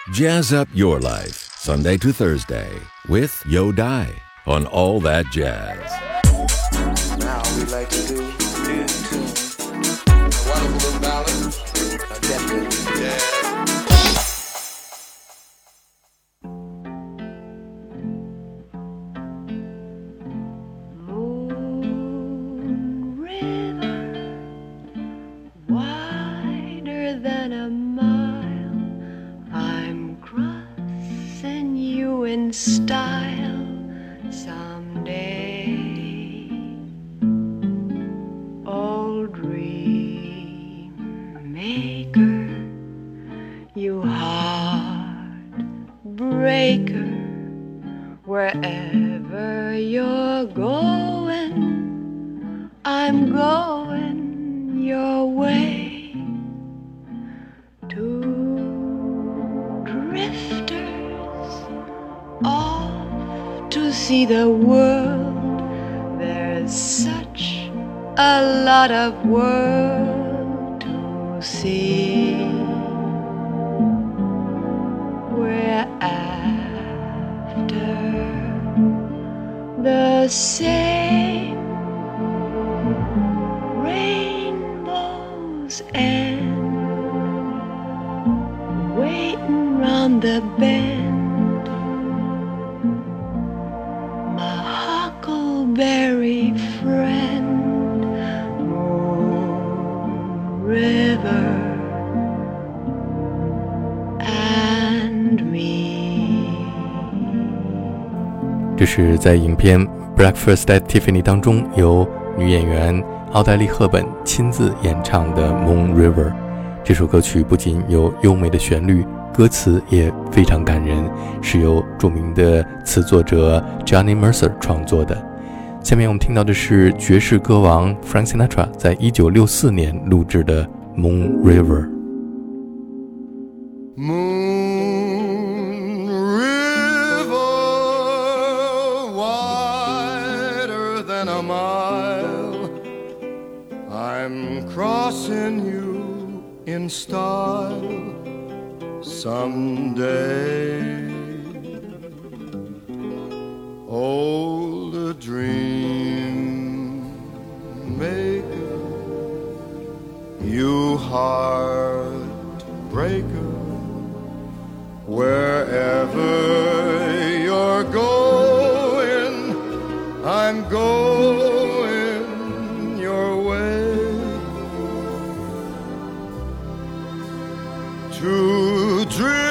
Jazz up your life, Sunday to Thursday, with Yo Dai on All That Jazz. Now we like to do in tune. A wonderful little ballad. Definitely. Yeah. Style someday, old dream maker, you heartbreaker, wherever you're going, I'm going your way. Two drifters off to see the world. There's such a lot of world to see. We're after the same rainbows and waiting round the bend. Huckleberry friend, Moon River and me。 这是在影片《Breakfast at Tiffany》当中由女演员奥黛丽·赫本亲自演唱的《Moon River》。这首歌曲不仅有优美的旋律，歌词也非常感人，是由著名的词作者 Johnny Mercer 创作的。下面我们听到的是爵士歌王 Frank Sinatra 在1964年录制的 Moon River。 Moon River, wider than a mile, I'm crossing you in style someday. Old dream maker, you heartbreaker, wherever you're going, I'm going your way. Two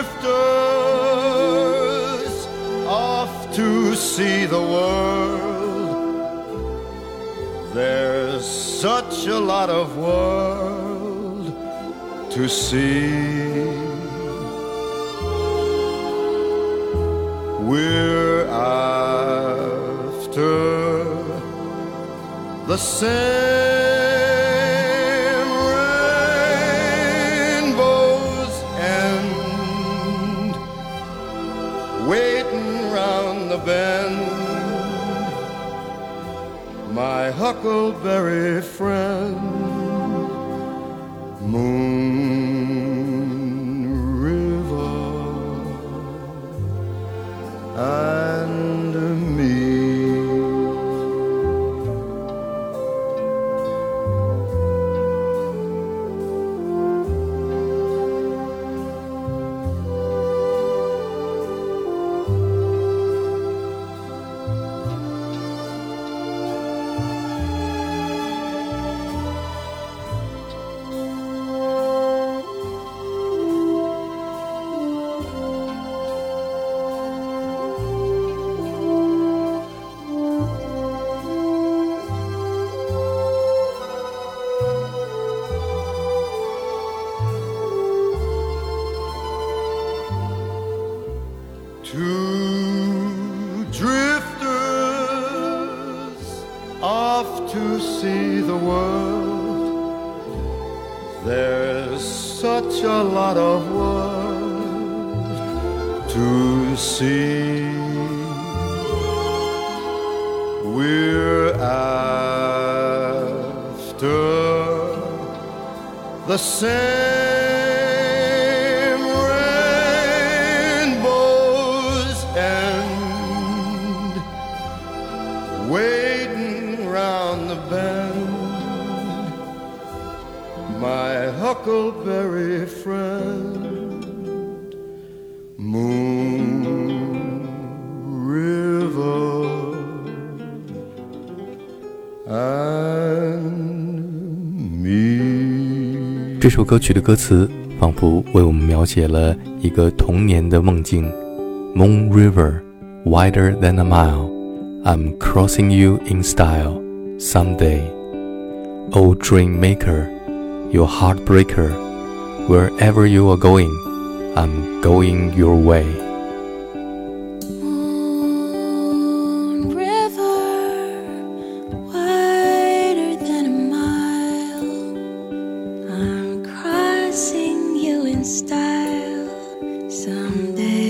drifters off to see the world. There's such a lot of world to see. We're after the same rainbows and waiting round the bend. My huckleberry friend, Moon River and me. Two drifters off to see the world. There's such a lot of world to see. We're after the same 这首歌曲的歌词仿佛为我们描写了一个童年的梦境。 Moon River, wider than a mile, I'm crossing you in style someday. Oh dream maker, your heartbreaker, wherever you are going, I'm going your way. Moon River, wider than a mile, I'm crossing you in style someday.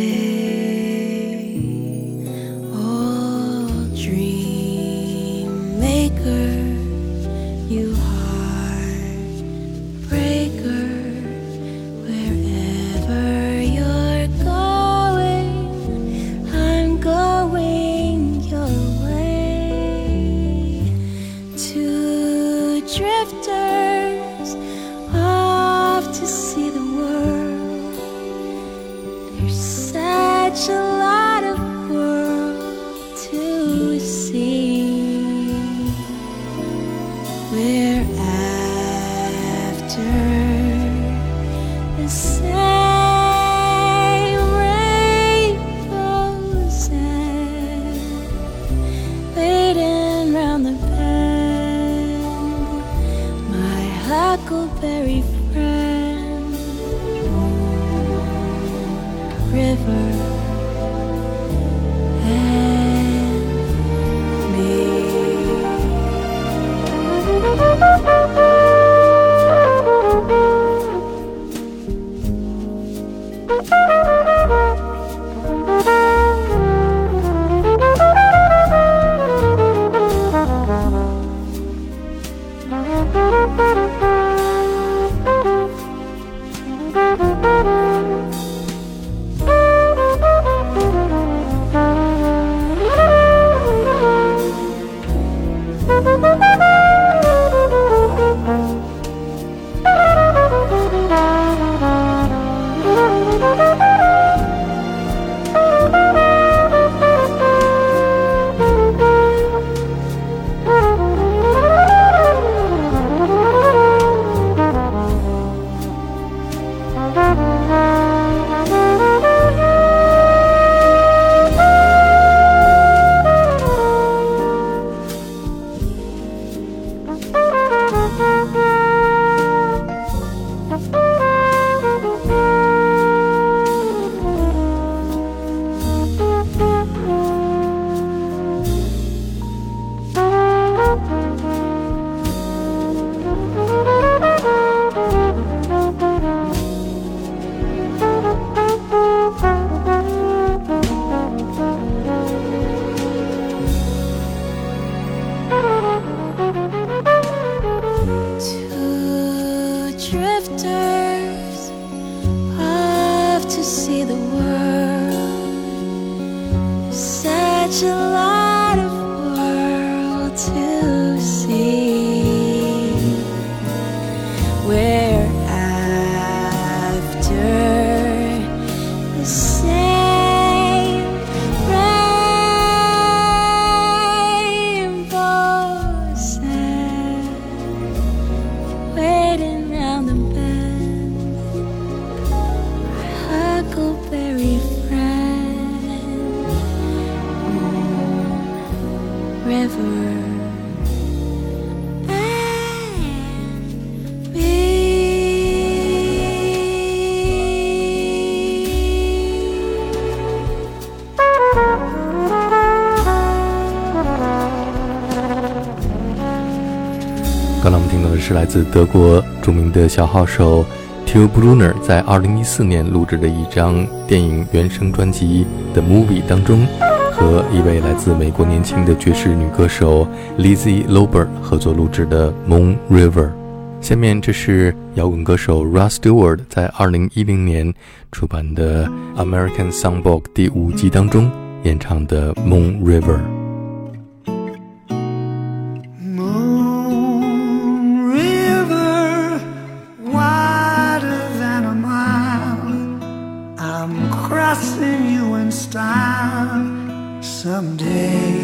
Oh dream maker, you heartbreaker, wherever you're going, I'm going your way. Two drifters off to see the world. There's such a lot of world to see. We're after the same rainbows and waiting round the bend, my huckleberry friend. Moon River and me. Two drifters off to see the world. Such a lot of world to see. We're after the same rainbows and waiting round the bend, my huckleberry friend. Moon River and me. 刚才我们听到的是来自德国著名的小号手 Till Brunner 在2014年录制的一张电影原声专辑 The Movie 当中，和一位来自美国年轻的爵士女歌手 Lizzie Lober 合作录制的 Moon River。下面这是摇滚歌手 Rod Stewart 在2010年出版的 American Songbook 第5季当中演唱的 Moon River。Crossing you in style someday.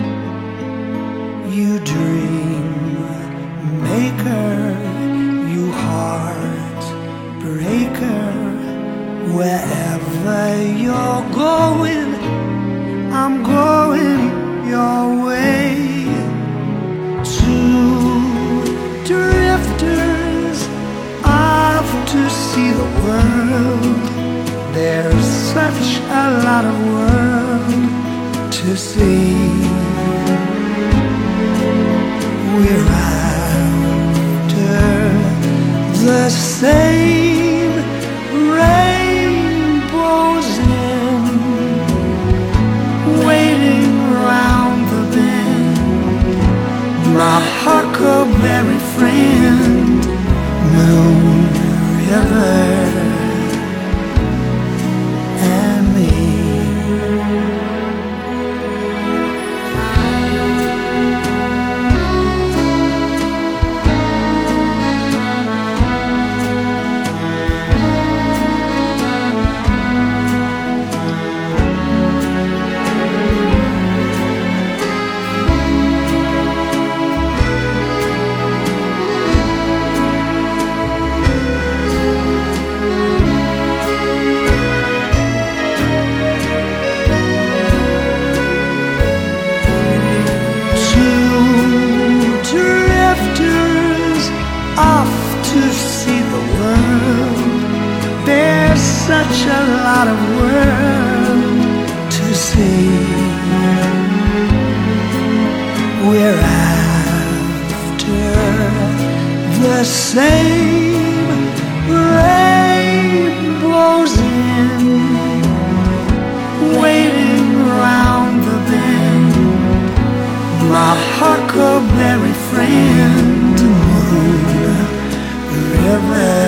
You dream maker, you acre. Wherever you're going, I'm going your way. Two drifters off to see the world. There's such a lot of world to see. We're after the same rainbows in, waiting round the bend. My huckleberry friend, Moon River. Such a lot of world to see. We're after the same rainbows in, waiting round the bend. My huckleberry friend, Moon River.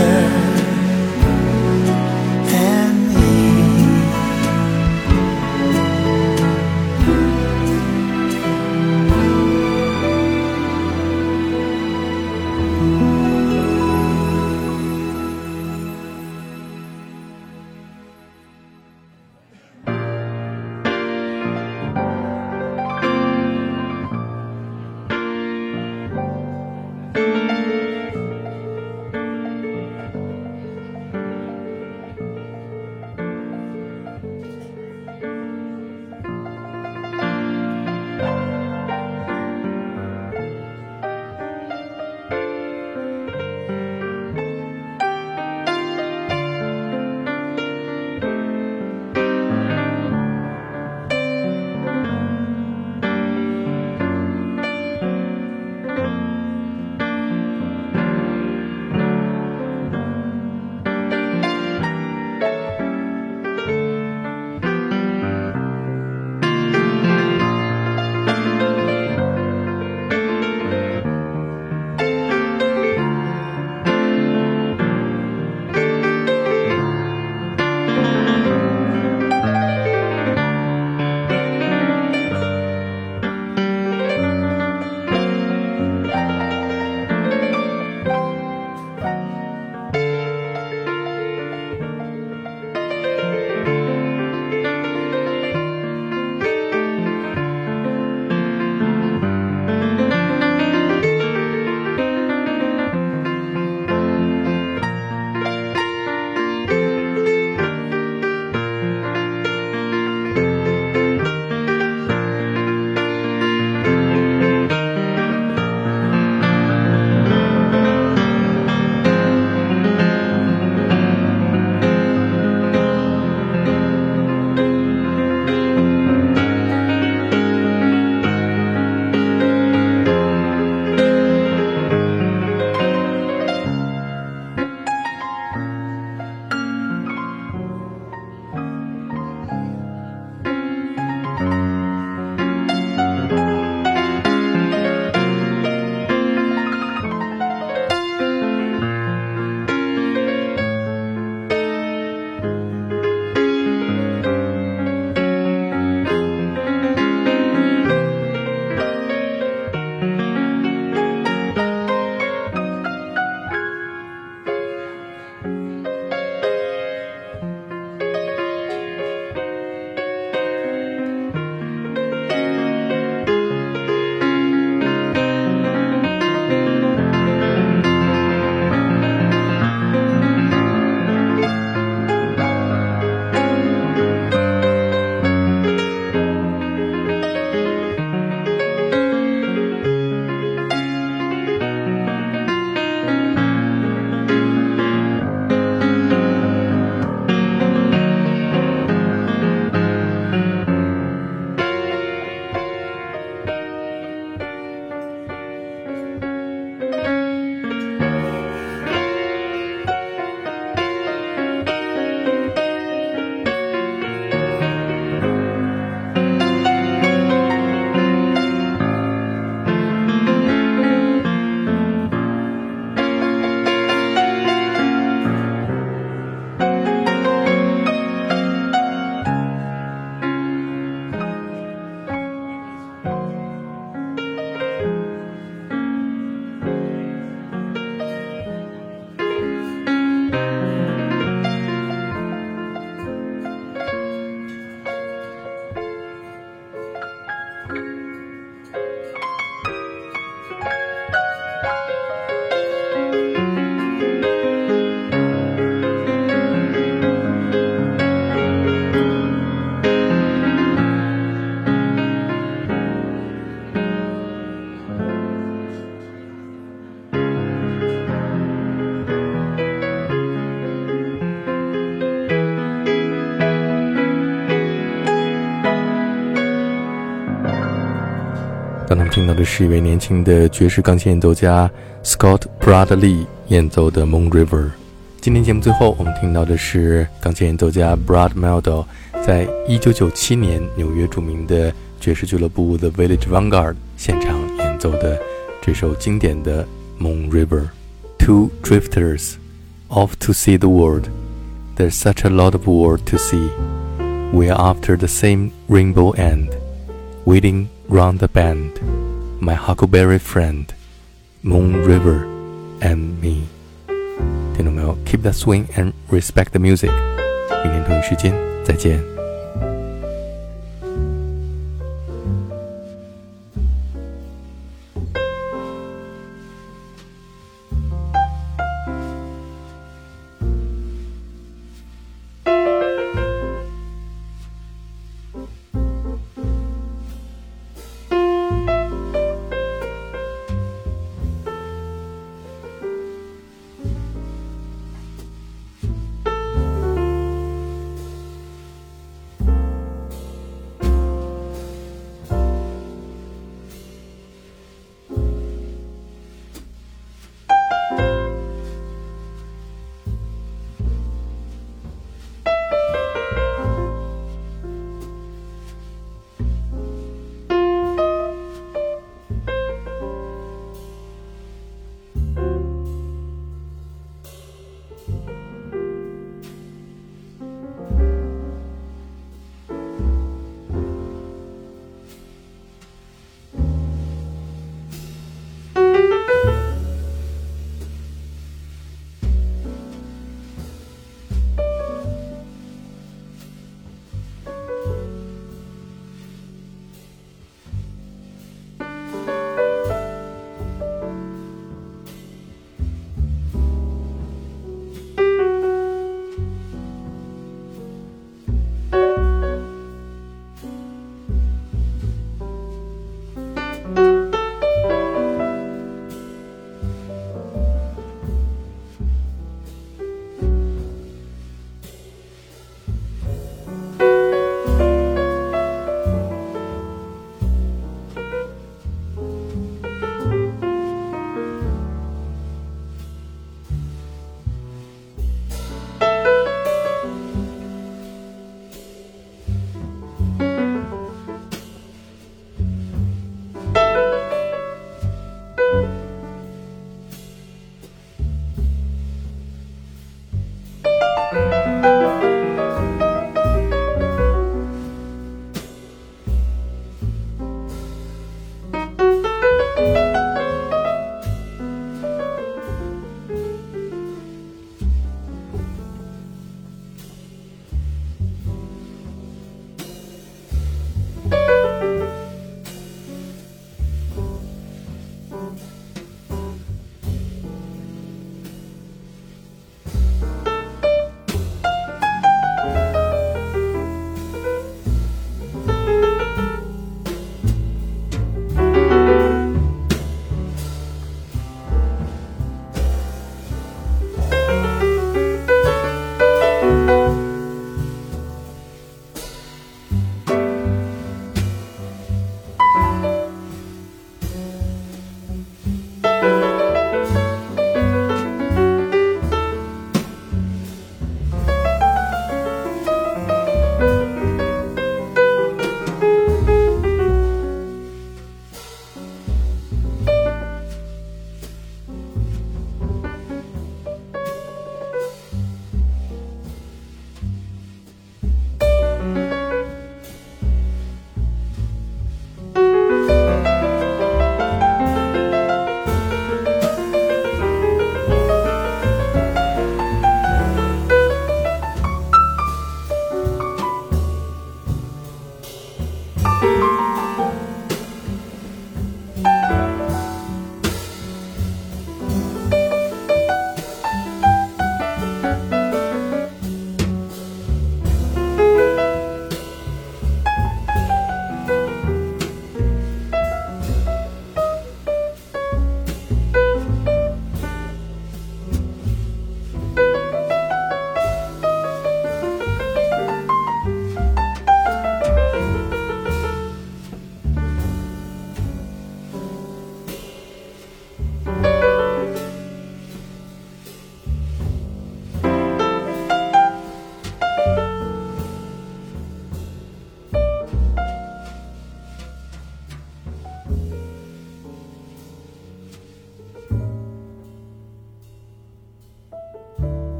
刚刚听到的是一位年轻的爵士钢琴演奏家 Scott Bradley 演奏的 Moon River。今天节目最后我们听到的是钢琴演奏家 Brad Mehldau 在1997年纽约著名的爵士俱乐部 The Village Vanguard 现场演奏的这首经典的 Moon River。 Two drifters off to see the world. There's such a lot of world to see. We are after the same rainbow end, waiting round the bend. My huckleberry friend, Moon River and me. 听众朋友 ，Keep that swing and respect the music. 明天同一时间再见。